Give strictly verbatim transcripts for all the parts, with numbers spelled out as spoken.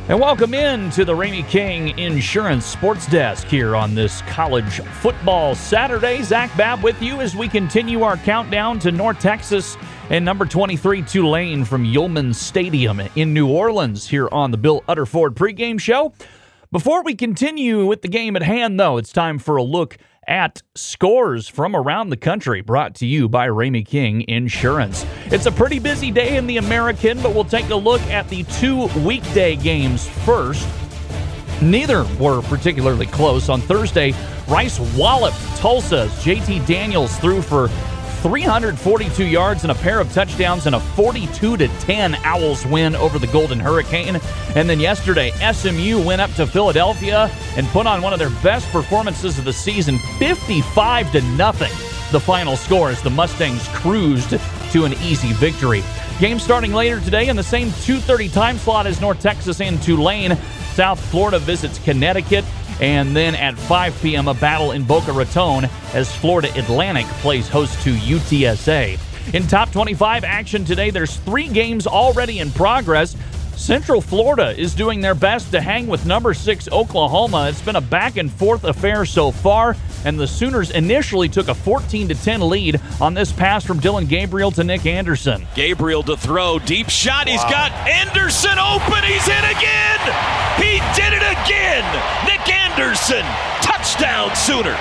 And welcome in to the Ramey King Insurance Sports Desk here on this college football Saturday. Zach Babb with you as we continue our countdown to North Texas and number twenty-three Tulane from Yulman Stadium in New Orleans here on the Bill Utterford pregame show. Before we continue with the game at hand, though, it's time for a look at scores from around the country, brought to you by Ramey King Insurance. It's a pretty busy day in the American, but we'll take a look at the two weekday games first. Neither were particularly close. On Thursday, Rice walloped Tulsa. J T Daniels threw for three hundred forty-two yards and a pair of touchdowns in a forty-two to ten Owls win over the Golden Hurricane. And then yesterday, S M U went up to Philadelphia and put on one of their best performances of the season, fifty-five to nothing. The final score as the Mustangs cruised to an easy victory. Game starting later today in the same two thirty time slot as North Texas and Tulane. South Florida visits Connecticut. And then at five p.m., a battle in Boca Raton as Florida Atlantic plays host to U T S A. In top twenty-five action today, there's three games already in progress. Central Florida is doing their best to hang with number six Oklahoma. It's been a back-and-forth affair so far, and the Sooners initially took a fourteen to ten lead on this pass from Dillon Gabriel to Nick Anderson. Gabriel to throw, deep shot, wow. He's got Anderson open, he's in again! He did it again! Nick Anderson, touchdown Sooners!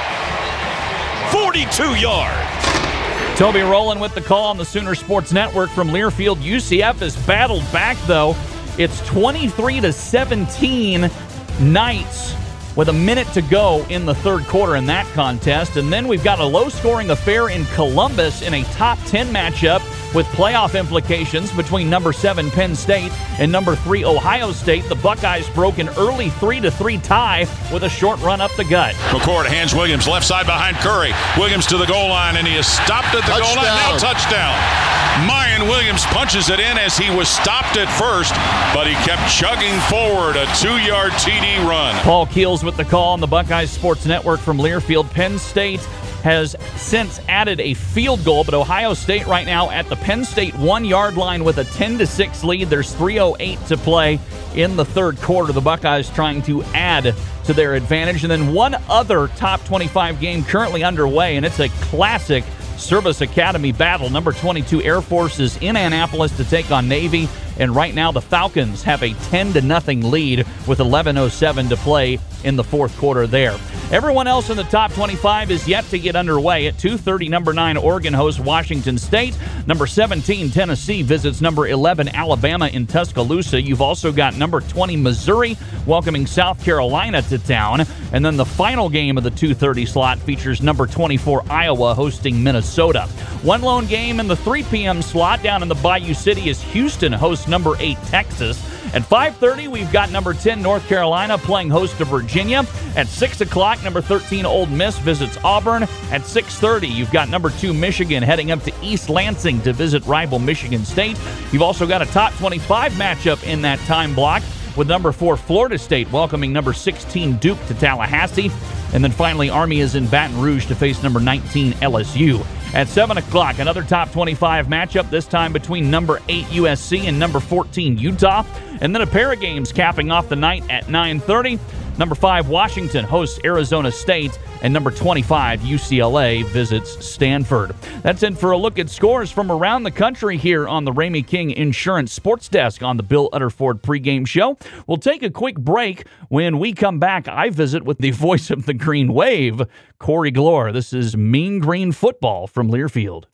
forty-two yards. Toby Rowland with the call on the Sooner Sports Network from Learfield. U C F has battled back, though. It's twenty-three to seventeen Knights with a minute to go in the third quarter in that contest. And then we've got a low-scoring affair in Columbus in a top ten matchup with playoff implications between number seven Penn State and number three Ohio State. The Buckeyes broke an early three to three tie with a short run up the gut. McCord hands Williams left side behind Curry. Williams to the goal line, and he is stopped at the touchdown. goal line. Now touchdown. Mayan Williams punches it in as he was stopped at first, but he kept chugging forward. A two-yard T D run. Paul Keels with the call on the Buckeyes Sports Network from Learfield. Penn State has since added a field goal, but Ohio State right now at the Penn State one-yard line with a ten to six lead. There's three oh eight to play in the third quarter. The Buckeyes trying to add to their advantage. And then one other top twenty-five game currently underway, and it's a classic Service Academy battle. Number twenty-two Air Force is in Annapolis to take on Navy, and right now the Falcons have a ten to nothing lead with eleven oh seven to play in the fourth quarter there. Everyone else in the top twenty-five is yet to get underway. At two thirty, number nine Oregon hosts Washington State. Number seventeen Tennessee visits number eleven Alabama in Tuscaloosa. You've also got number twenty Missouri welcoming South Carolina to town. And then the final game of the two thirty slot features number twenty-four Iowa hosting Minnesota. One lone game in the three p.m. slot down in the Bayou City as Houston hosts number eight Texas. At five thirty, we've got number ten North Carolina playing host to Virginia. At six o'clock, number thirteen Ole Miss visits Auburn. At six thirty, you've got number two Michigan heading up to East Lansing to visit rival Michigan State. You've also got a top twenty-five matchup in that time block with number four Florida State welcoming number sixteen Duke to Tallahassee. And then finally, Army is in Baton Rouge to face number nineteen L S U. At seven o'clock, another top twenty-five matchup, this time between number eight U S C and number fourteen Utah. And then a pair of games capping off the night at nine thirty. Number five Washington hosts Arizona State, and number twenty-five U C L A visits Stanford. That's it for a look at scores from around the country here on the Ramey King Insurance Sports Desk on the Bill Utterford pregame show. We'll take a quick break. When we come back, I visit with the voice of the Green Wave, Corey Glore. This is Mean Green Football from Learfield.